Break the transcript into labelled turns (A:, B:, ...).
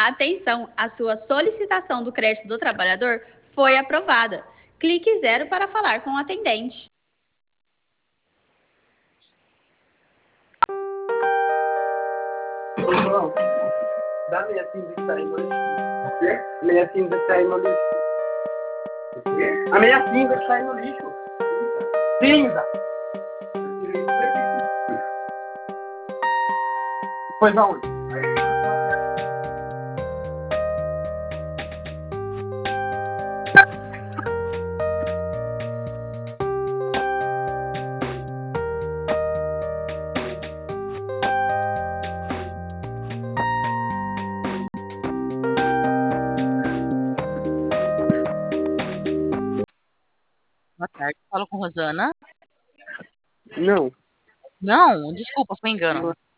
A: Atenção, a sua solicitação do crédito do trabalhador foi aprovada. Clique 0 para falar com o atendente.
B: Ô, João, dá meia cinza que tá aí no lixo. Quê? Meia cinza que tá aí no lixo. O quê? A meia cinza que tá aí no lixo. Cinza! Pois aonde?
C: Boa tarde, falo com Rosana.
B: Não.
C: Não, desculpa, foi engano.